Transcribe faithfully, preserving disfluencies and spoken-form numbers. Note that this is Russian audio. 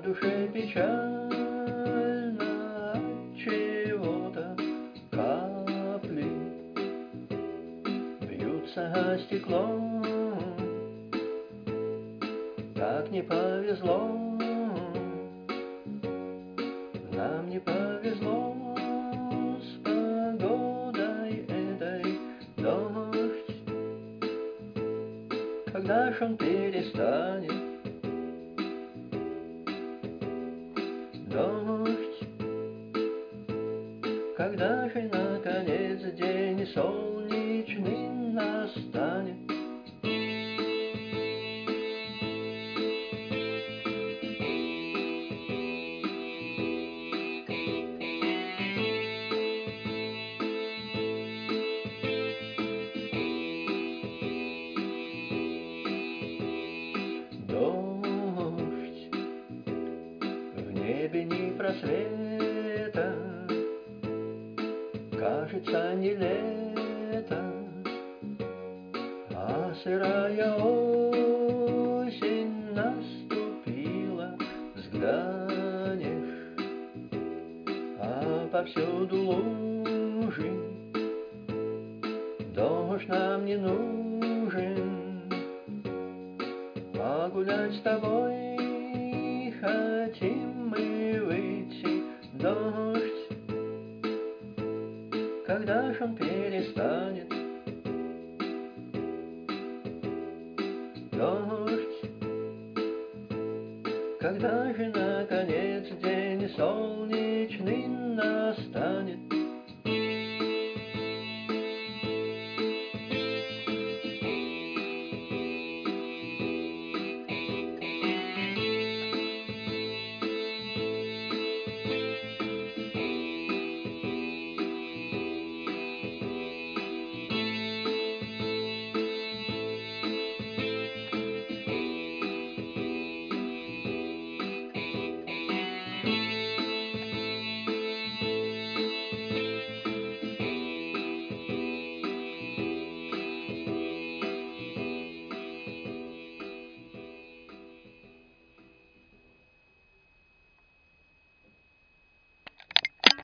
душе печально от чего-то капли бьются о стекло. Так не повезло, нам не повезло с погодой этой. Дождь, когда ж он перестанет? Дождь, когда же наконец день солнечный настанет? Дождь, в небе ни просвета, кажется, не лето, а сырая осень наступила. Взглянешь, а повсюду лужи. Дождь нам не нужен, а гулять с тобой хотим мы выйти. Дождь, когда ж он перестанет? Дождь, когда же наконец день солнечный настанет?